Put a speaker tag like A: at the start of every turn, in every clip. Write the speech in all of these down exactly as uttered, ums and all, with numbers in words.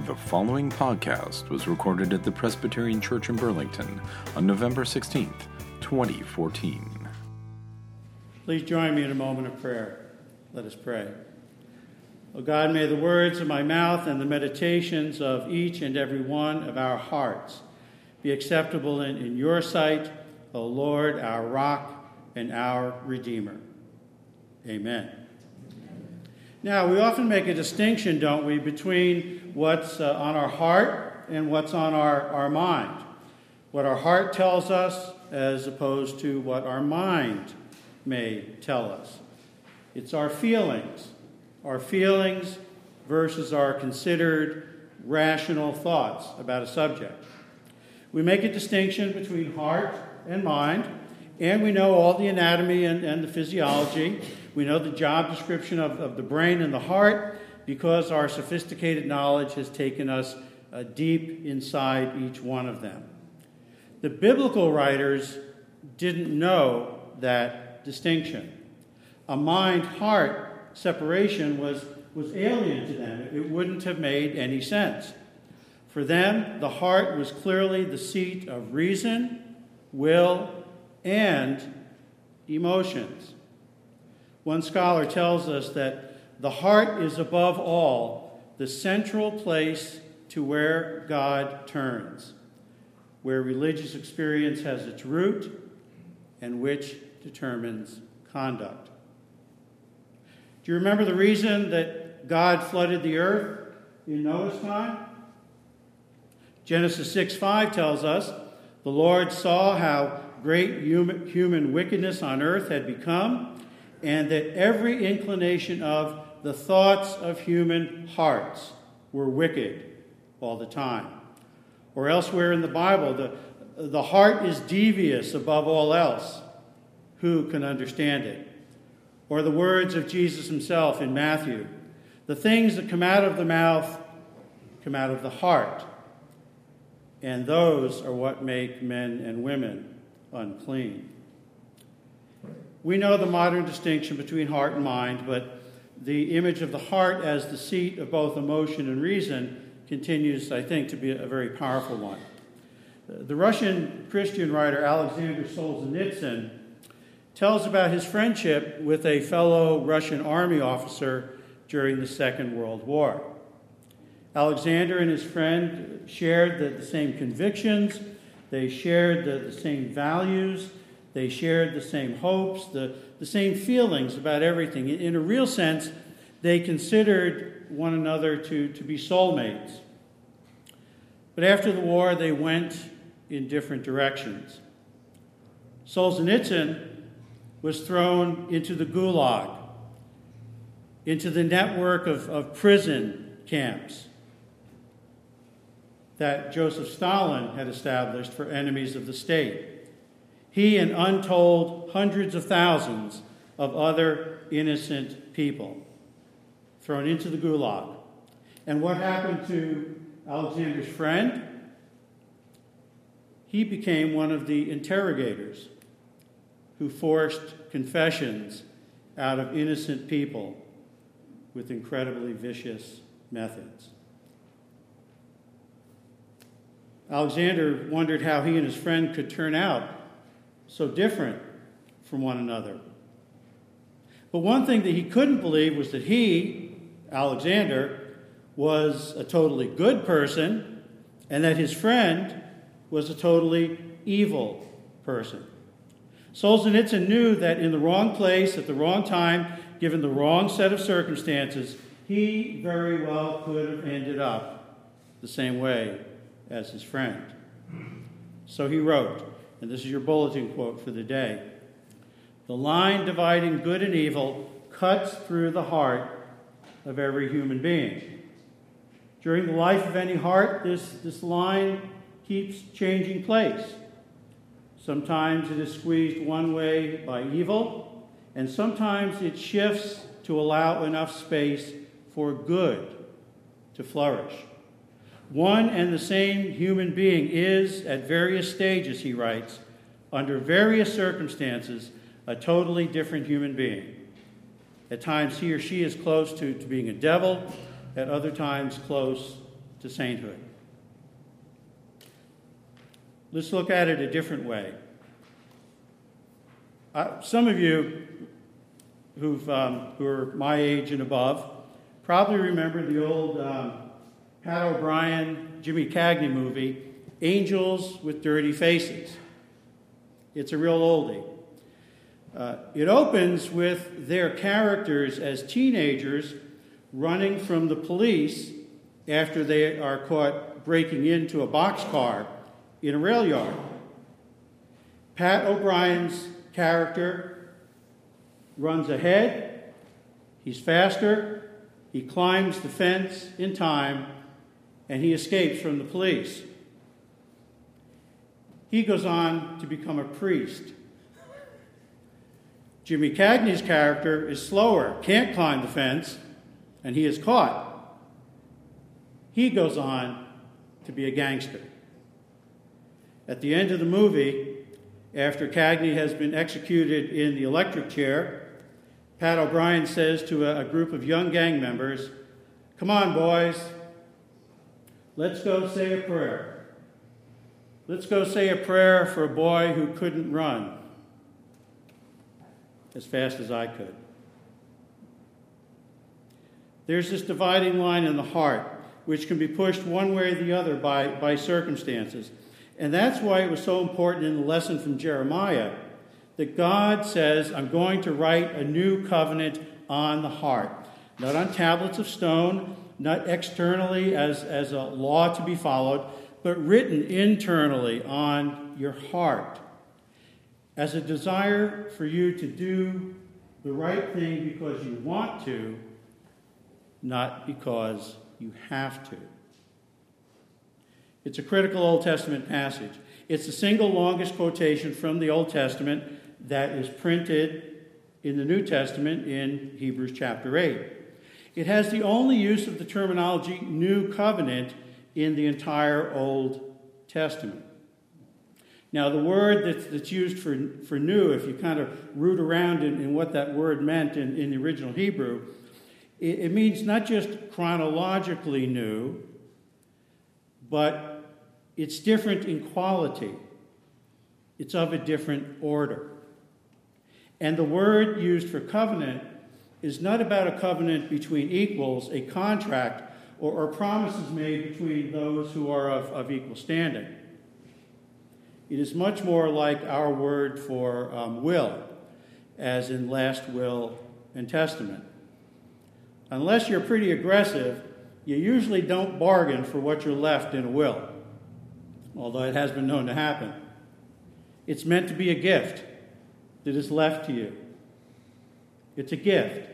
A: The following podcast was recorded at the Presbyterian Church in Burlington on November sixteenth, twenty fourteen.
B: Please join me in a moment of prayer. Let us pray. O God, may the words of my mouth and the meditations of each and every one of our hearts be acceptable in, in your sight, O Lord, our rock and our Redeemer. Amen. Now, we often make a distinction, don't we, between what's uh, on our heart and what's on our, our mind. What our heart tells us as opposed to what our mind may tell us. It's our feelings. Our feelings versus our considered rational thoughts about a subject. We make a distinction between heart and mind, and we know all the anatomy and, and the physiology. We know the job description of, of the brain and the heart because our sophisticated knowledge has taken us uh, deep inside each one of them. The biblical writers didn't know that distinction. A mind-heart separation was, was alien to them. It wouldn't have made any sense. For them, the heart was clearly the seat of reason, will, and emotions. One scholar tells us that the heart is above all the central place to where God turns, where religious experience has its root and which determines conduct. Do you remember the reason that God flooded the earth in Noah's time? Genesis six five tells us, the Lord saw how great human, human wickedness on earth had become, and that every inclination of the thoughts of human hearts were wicked all the time. Or elsewhere in the Bible, the, the heart is devious above all else. Who can understand it? Or the words of Jesus himself in Matthew, the things that come out of the mouth come out of the heart, and those are what make men and women unclean. We know the modern distinction between heart and mind, but the image of the heart as the seat of both emotion and reason continues, I think, to be a very powerful one. The Russian Christian writer Alexander Solzhenitsyn tells about his friendship with a fellow Russian army officer during the Second World War. Alexander and his friend shared the, the same convictions, they shared the, the same values, they shared the same hopes, the, the same feelings about everything. In, in a real sense, they considered one another to, to be soulmates. But after the war, they went in different directions. Solzhenitsyn was thrown into the Gulag, into the network of, of prison camps that Joseph Stalin had established for enemies of the state. He and untold hundreds of thousands of other innocent people thrown into the Gulag. And what happened to Alexander's friend? He became one of the interrogators who forced confessions out of innocent people with incredibly vicious methods. Alexander wondered how he and his friend could turn out so different from one another. But one thing that he couldn't believe was that he, Alexander, was a totally good person and that his friend was a totally evil person. Solzhenitsyn knew that in the wrong place, at the wrong time, given the wrong set of circumstances, he very well could have ended up the same way as his friend. So he wrote, and this is your bulletin quote for the day, "The line dividing good and evil cuts through the heart of every human being. During the life of any heart, this, this line keeps changing place. Sometimes it is squeezed one way by evil, and sometimes it shifts to allow enough space for good to flourish. One and the same human being is, at various stages," he writes, "under various circumstances, a totally different human being. At times he or she is close to, to being a devil, at other times close to sainthood. Let's look at it a different way. Uh, some of you who've, um, who are my age and above probably remember the old um, Pat O'Brien, Jimmy Cagney movie, Angels with Dirty Faces. It's a real oldie. Uh, it opens with their characters as teenagers running from the police after they are caught breaking into a boxcar in a rail yard. Pat O'Brien's character runs ahead. He's faster. He climbs the fence in time, and he escapes from the police. He goes on to become a priest. Jimmy Cagney's character is slower, can't climb the fence, and he is caught. He goes on to be a gangster. At the end of the movie, after Cagney has been executed in the electric chair, Pat O'Brien says to a, a group of young gang members, "Come on, boys, let's go say a prayer. Let's go say a prayer for a boy who couldn't run as fast as I could." There's this dividing line in the heart, which can be pushed one way or the other by, by circumstances. And that's why it was so important in the lesson from Jeremiah that God says, "I'm going to write a new covenant on the heart." Not on tablets of stone, not externally as, as a law to be followed, but written internally on your heart as a desire for you to do the right thing because you want to, not because you have to. It's a critical Old Testament passage. It's the single longest quotation from the Old Testament that is printed in the New Testament in Hebrews chapter eight. It has the only use of the terminology New Covenant in the entire Old Testament. Now, the word that's, that's used for, for new, if you kind of root around in, in what that word meant in, in the original Hebrew, it, it means not just chronologically new, but it's different in quality. It's of a different order. And the word used for covenant is not about a covenant between equals, a contract, or, or promises made between those who are of, of equal standing. It is much more like our word for um, will, as in last will and testament. Unless you're pretty aggressive, you usually don't bargain for what you're left in a will, although it has been known to happen. It's meant to be a gift that is left to you. It's a gift.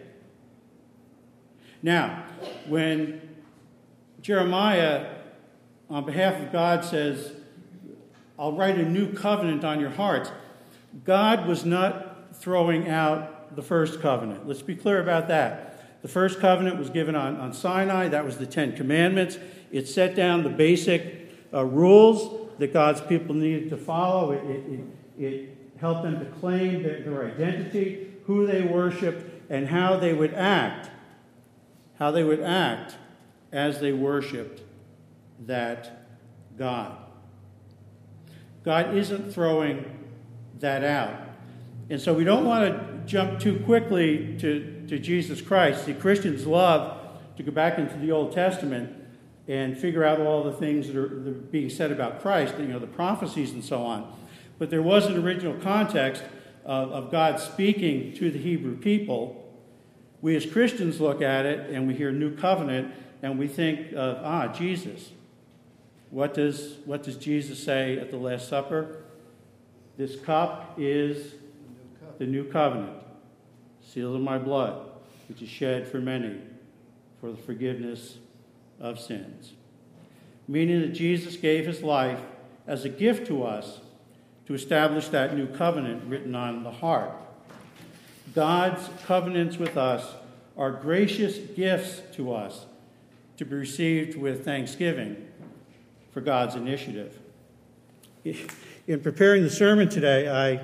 B: Now, when Jeremiah, on behalf of God, says, "I'll write a new covenant on your hearts," God was not throwing out the first covenant. Let's be clear about that. The first covenant was given on, on Sinai. That was the Ten Commandments. It set down the basic uh, rules that God's people needed to follow. It, it, it, it helped them to claim their, their identity, who they worshiped, and how they would act. How they would act as they worshiped that God. God isn't throwing that out. And so we don't want to jump too quickly to, to Jesus Christ. See, Christians love to go back into the Old Testament and figure out all the things that are, that are being said about Christ, you know, the prophecies and so on. But there was an original context of, of God speaking to the Hebrew people. We as Christians look at it and we hear New Covenant and we think of, ah, Jesus. What does, what does Jesus say at the Last Supper? "This cup is the new covenant, sealed in my blood, which is shed for many for the forgiveness of sins." Meaning that Jesus gave his life as a gift to us to establish that new covenant written on the heart. God's covenants with us are gracious gifts to us to be received with thanksgiving for God's initiative. In preparing the sermon today, I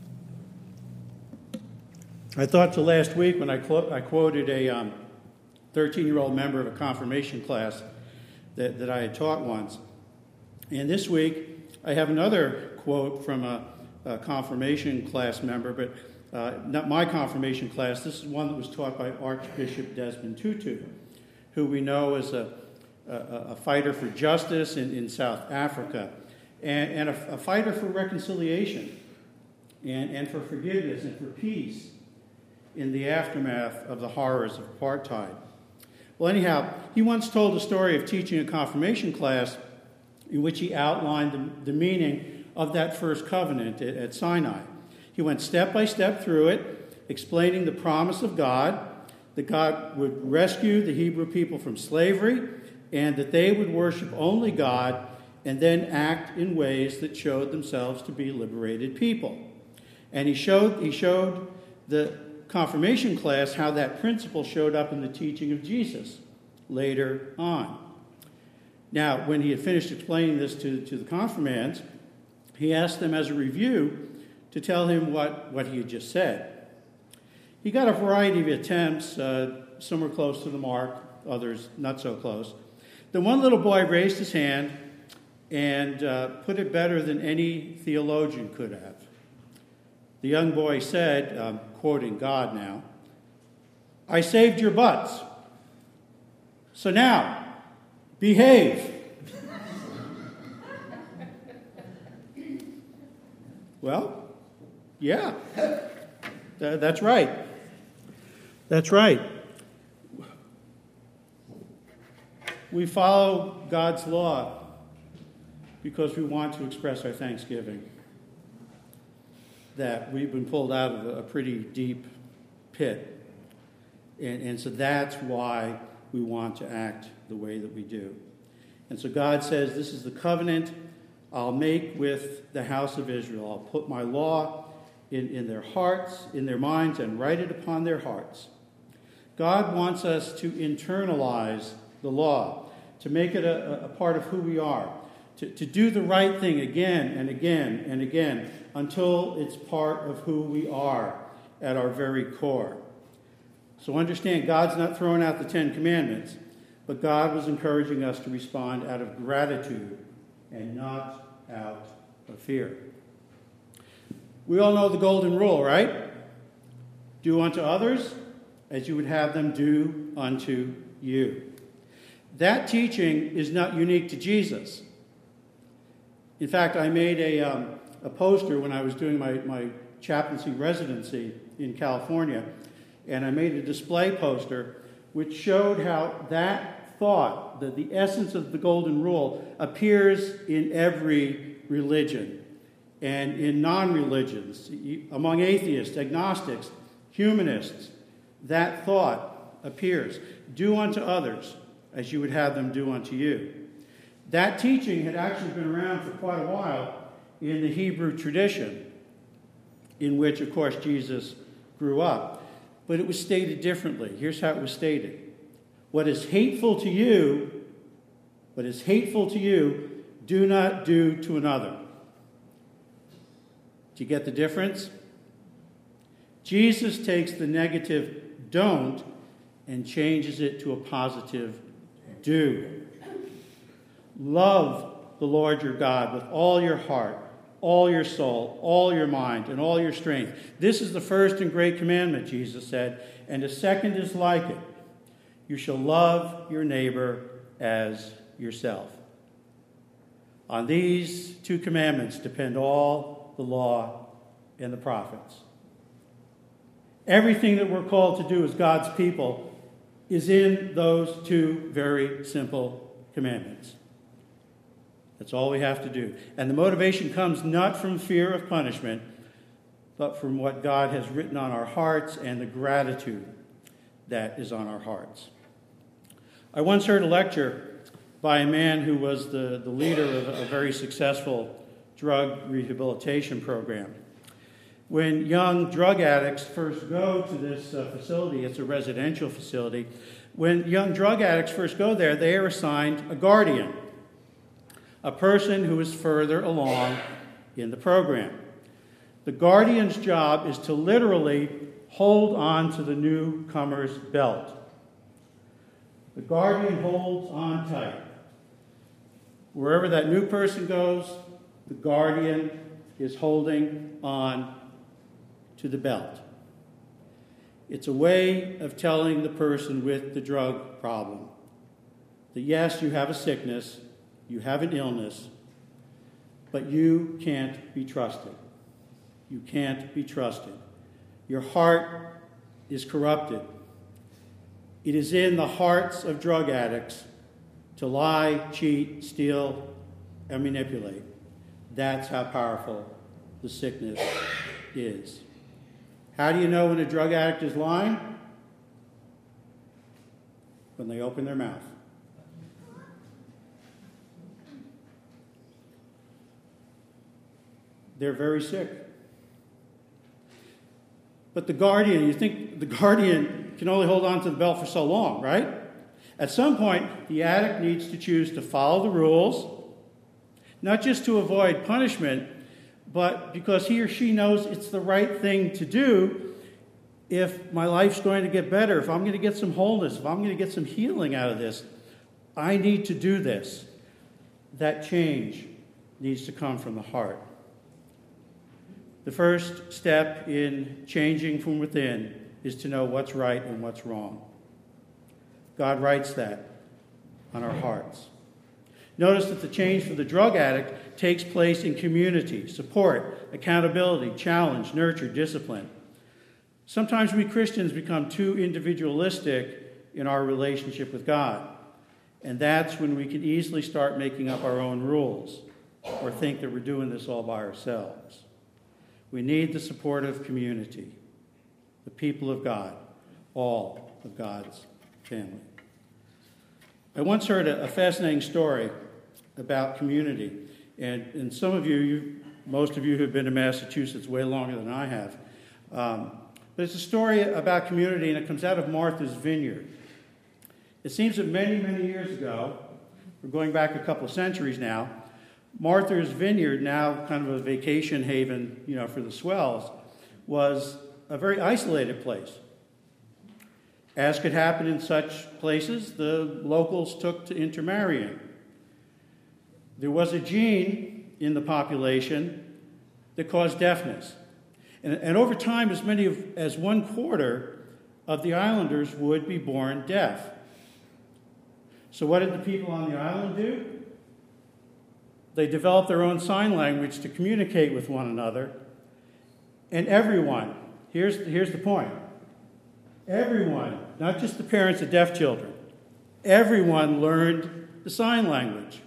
B: I thought to last week when I, clo- I quoted a, um, thirteen-year-old member of a confirmation class that, that I had taught once. And this week, I have another quote from a, a confirmation class member, but uh, not my confirmation class. This is one that was taught by Archbishop Desmond Tutu, who we know as a, a, a fighter for justice in, in South Africa, and, and a, a fighter for reconciliation and, and for forgiveness and for peace in the aftermath of the horrors of apartheid. Well, anyhow, he once told a story of teaching a confirmation class in which he outlined the, the meaning of that first covenant at, at Sinai. He went step by step through it, explaining the promise of God, that God would rescue the Hebrew people from slavery, and that they would worship only God and then act in ways that showed themselves to be liberated people. And he showed, he showed the confirmation class how that principle showed up in the teaching of Jesus later on. Now, when he had finished explaining this to, to the confirmands, he asked them as a review to tell him what, what he had just said. He got a variety of attempts, uh, some were close to the mark, others not so close. Then one little boy raised his hand and uh, put it better than any theologian could have. The young boy said, um, quoting God now, "I saved your butts. So now, behave." Well, yeah, Th- that's right. That's right. We follow God's law because we want to express our thanksgiving that we've been pulled out of a pretty deep pit. And, and so that's why we want to act the way that we do. And so God says, this is the covenant I'll make with the house of Israel. I'll put my law in, in their hearts, in their minds, and write it upon their hearts. God wants us to internalize the law, to make it a, a part of who we are, to, to do the right thing again and again and again until it's part of who we are at our very core. So understand, God's not throwing out the Ten Commandments, but God was encouraging us to respond out of gratitude and not out of fear. We all know the golden rule, right? Do unto others as you would have them do unto you. That teaching is not unique to Jesus. In fact, I made a, um, a poster when I was doing my, my chaplaincy residency in California, and I made a display poster which showed how that thought, that the essence of the golden rule, appears in every religion and in non-religions, among atheists, agnostics, humanists. That thought appears. Do unto others as you would have them do unto you. That teaching had actually been around for quite a while in the Hebrew tradition, in which, of course, Jesus grew up. But it was stated differently. Here's how it was stated. What is hateful to you, what is hateful to you, do not do to another. Do you get the difference? Jesus takes the negative don't and changes it to a positive do. Love the Lord your God with all your heart, all your soul, all your mind, and all your strength. This is the first and great commandment, Jesus said, and the second is like it. You shall love your neighbor as yourself. On these two commandments depend all the law and the prophets. Everything that we're called to do as God's people is in those two very simple commandments. That's all we have to do. And the motivation comes not from fear of punishment, but from what God has written on our hearts and the gratitude that is on our hearts. I once heard a lecture by a man who was the, the leader of a very successful drug rehabilitation program. When young drug addicts first go to this uh, facility, it's a residential facility, when young drug addicts first go there, they are assigned a guardian, a person who is further along in the program. The guardian's job is to literally hold on to the newcomer's belt. The guardian holds on tight. Wherever that new person goes, the guardian is holding on to the belt. It's a way of telling the person with the drug problem that yes, you have a sickness, you have an illness, but you can't be trusted. You can't be trusted. Your heart is corrupted. It is in the hearts of drug addicts to lie, cheat, steal, and manipulate. That's how powerful the sickness is. How do you know when a drug addict is lying? When they open their mouth. They're very sick. But the guardian, you think the guardian can only hold on to the belt for so long, right? At some point, the addict needs to choose to follow the rules, not just to avoid punishment, but because he or she knows it's the right thing to do if my life's going to get better, if I'm going to get some wholeness, if I'm going to get some healing out of this, I need to do this. That change needs to come from the heart. The first step in changing from within is to know what's right and what's wrong. God writes that on our hearts. Notice that the change for the drug addict takes place in community, support, accountability, challenge, nurture, discipline. Sometimes we Christians become too individualistic in our relationship with God, and that's when we can easily start making up our own rules or think that we're doing this all by ourselves. We need the support of community, the people of God, all of God's family. I once heard a, a fascinating story about community, and, and some of you, you, most of you have been in Massachusetts way longer than I have, um, but it's a story about community, and it comes out of Martha's Vineyard. It seems that many, many years ago, we're going back a couple of centuries now, Martha's Vineyard, now kind of a vacation haven, you know, for the swells, was a very isolated place. As could happen in such places, the locals took to intermarrying. There was a gene in the population that caused deafness. And, and over time, as many of, as one quarter of the islanders would be born deaf. So what did the people on the island do? They developed their own sign language to communicate with one another. And everyone, here's, here's the point, everyone, not just the parents of deaf children, everyone learned the sign language.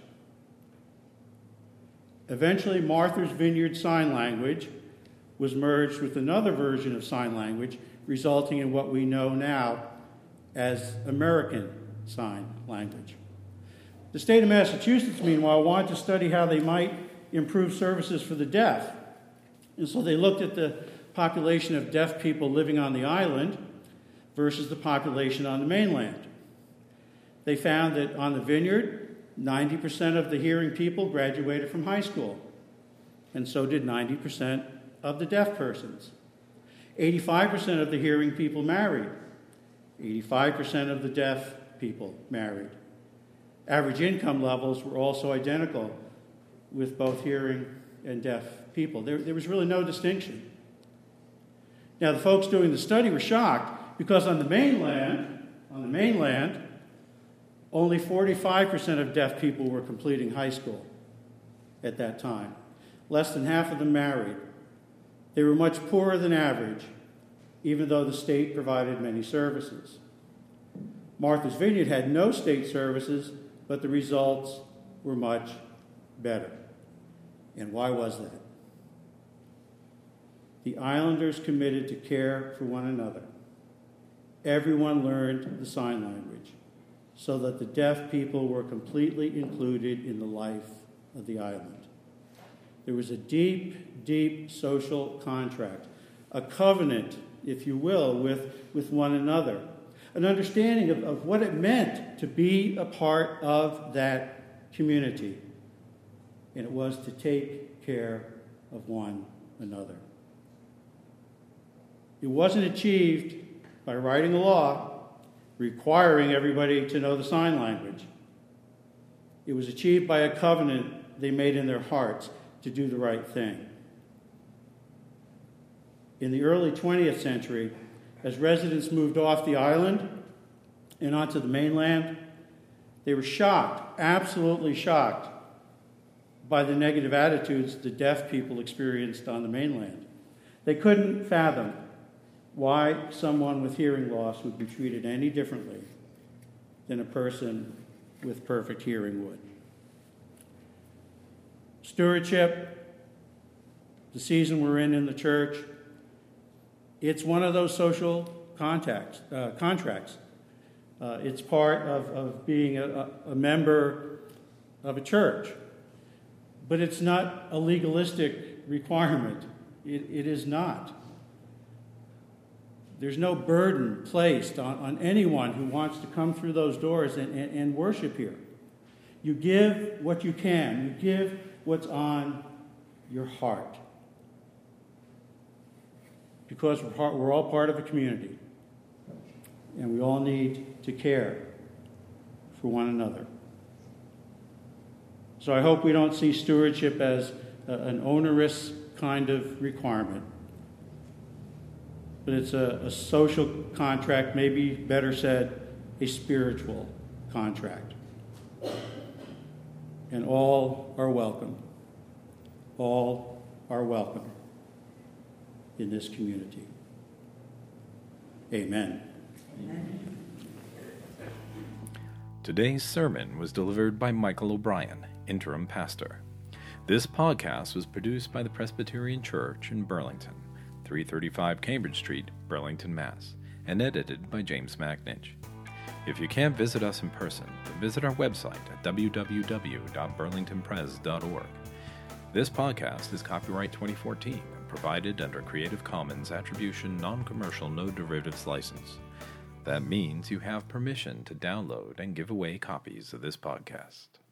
B: Eventually, Martha's Vineyard Sign Language was merged with another version of sign language, resulting in what we know now as American Sign Language. The state of Massachusetts, meanwhile, wanted to study how they might improve services for the deaf. And so they looked at the population of deaf people living on the island versus the population on the mainland. They found that on the Vineyard, ninety percent of the hearing people graduated from high school, and so did ninety percent of the deaf persons. eighty-five percent of the hearing people married. eighty-five percent of the deaf people married. Average income levels were also identical with both hearing and deaf people. There, there was really no distinction. Now, the folks doing the study were shocked because on the mainland, on the mainland, only forty-five percent of deaf people were completing high school at that time. Less than half of them married. They were much poorer than average, even though the state provided many services. Martha's Vineyard had no state services, but the results were much better. And why was that? The islanders committed to care for one another. Everyone learned the sign language so that the deaf people were completely included in the life of the island. There was a deep, deep social contract, a covenant, if you will, with, with one another. An understanding of, of what it meant to be a part of that community. And it was to take care of one another. It wasn't achieved by writing a law. requiring everybody to know the sign language. It was achieved by a covenant they made in their hearts to do the right thing. In the early twentieth century, as residents moved off the island and onto the mainland, they were shocked, absolutely shocked, by the negative attitudes the deaf people experienced on the mainland. They couldn't fathom why someone with hearing loss would be treated any differently than a person with perfect hearing would. Stewardship, the season we're in in the church, it's one of those social contacts, uh, contracts. Uh, it's part of, of being a, a member of a church. But it's not a legalistic requirement. It, it is not. There's no burden placed on, on anyone who wants to come through those doors and, and, and worship here. You give what you can. You give what's on your heart. Because we're, part, we're all part of a community. And we all need to care for one another. So I hope we don't see stewardship as a, an onerous kind of requirement. But it's a, a social contract, maybe better said, a spiritual contract. And all are welcome. All are welcome in this community. Amen. Amen.
A: Today's sermon was delivered by Michael O'Brien, interim pastor. This podcast was produced by the Presbyterian Church in Burlington, three thirty-five Cambridge Street, Burlington, Mass, and edited by James Magnich. If you can't visit us in person, then visit our website at w w w dot burlington pres dot org. This podcast is copyright twenty fourteen and provided under Creative Commons Attribution Non-Commercial No Derivatives License. That means you have permission to download and give away copies of this podcast.